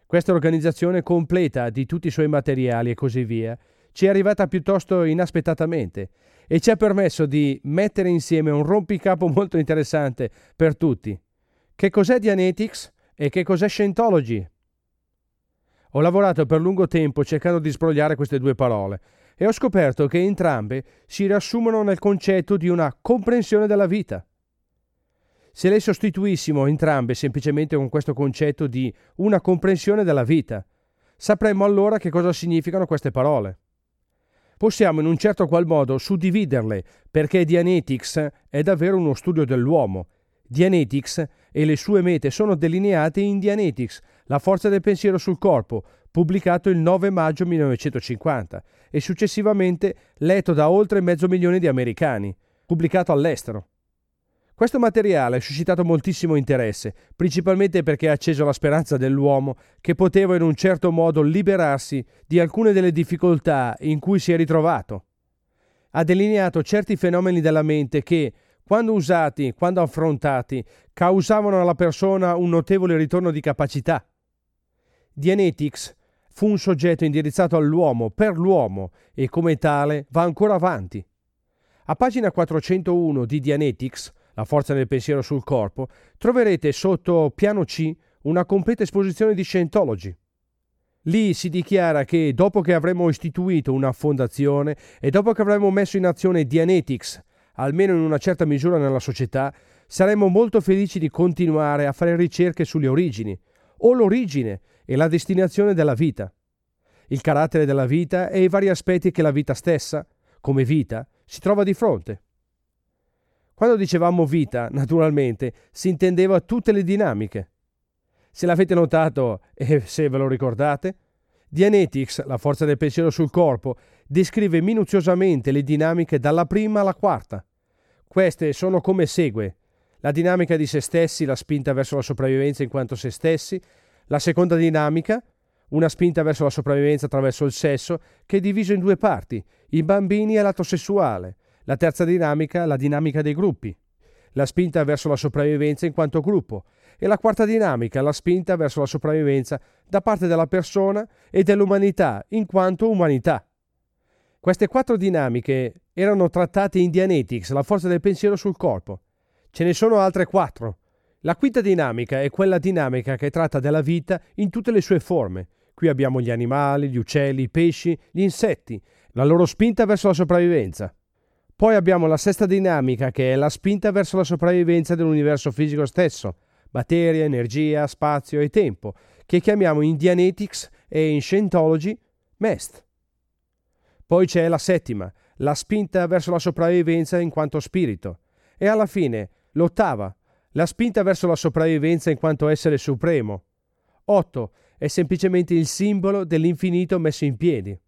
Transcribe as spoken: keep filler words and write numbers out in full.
Questa organizzazione completa di tutti i suoi materiali e così via ci è arrivata piuttosto inaspettatamente e ci ha permesso di mettere insieme un rompicapo molto interessante per tutti. Che cos'è Dianetics e che cos'è Scientology? Ho lavorato per lungo tempo cercando di sbrogliare queste due parole e ho scoperto che entrambe si riassumono nel concetto di una comprensione della vita. Se le sostituissimo entrambe semplicemente con questo concetto di una comprensione della vita, sapremmo allora che cosa significano queste parole. Possiamo in un certo qual modo suddividerle, perché Dianetics è davvero uno studio dell'uomo. Dianetics e le sue mete sono delineate in Dianetics, la forza del pensiero sul corpo, pubblicato il nove maggio millenovecentocinquanta e successivamente letto da oltre mezzo milione di americani, pubblicato all'estero. Questo materiale ha suscitato moltissimo interesse, principalmente perché ha acceso la speranza dell'uomo che poteva in un certo modo liberarsi di alcune delle difficoltà in cui si è ritrovato. Ha delineato certi fenomeni della mente che, quando usati, quando affrontati, causavano alla persona un notevole ritorno di capacità. Dianetics fu un soggetto indirizzato all'uomo, per l'uomo, e come tale va ancora avanti. A pagina quattrocentouno di Dianetics, la forza del pensiero sul corpo, troverete sotto piano C una completa esposizione di Scientology. Lì si dichiara che dopo che avremo istituito una fondazione e dopo che avremo messo in azione Dianetics, almeno in una certa misura nella società, saremmo molto felici di continuare a fare ricerche sulle origini, o l'origine e la destinazione della vita, il carattere della vita e i vari aspetti che la vita stessa, come vita, si trova di fronte. Quando dicevamo vita, naturalmente, si intendeva tutte le dinamiche. Se l'avete notato e se ve lo ricordate, Dianetics, la forza del pensiero sul corpo, descrive minuziosamente le dinamiche dalla prima alla quarta. Queste sono come segue: la dinamica di se stessi, la spinta verso la sopravvivenza in quanto se stessi; la seconda dinamica, una spinta verso la sopravvivenza attraverso il sesso, che è diviso in due parti, i bambini e l'atto sessuale; la terza dinamica, la dinamica dei gruppi, la spinta verso la sopravvivenza in quanto gruppo; e la quarta dinamica, la spinta verso la sopravvivenza da parte della persona e dell'umanità in quanto umanità. Queste quattro dinamiche erano trattate in Dianetics, la forza del pensiero sul corpo. Ce ne sono altre quattro. La quinta dinamica è quella dinamica che tratta della vita in tutte le sue forme. Qui abbiamo gli animali, gli uccelli, i pesci, gli insetti, la loro spinta verso la sopravvivenza. Poi abbiamo la sesta dinamica, che è la spinta verso la sopravvivenza dell'universo fisico stesso, materia, energia, spazio e tempo, che chiamiamo in Dianetics e in Scientology M E S T. Poi c'è la settima, la spinta verso la sopravvivenza in quanto spirito. E alla fine, l'ottava, la spinta verso la sopravvivenza in quanto essere supremo. Otto è semplicemente il simbolo dell'infinito messo in piedi.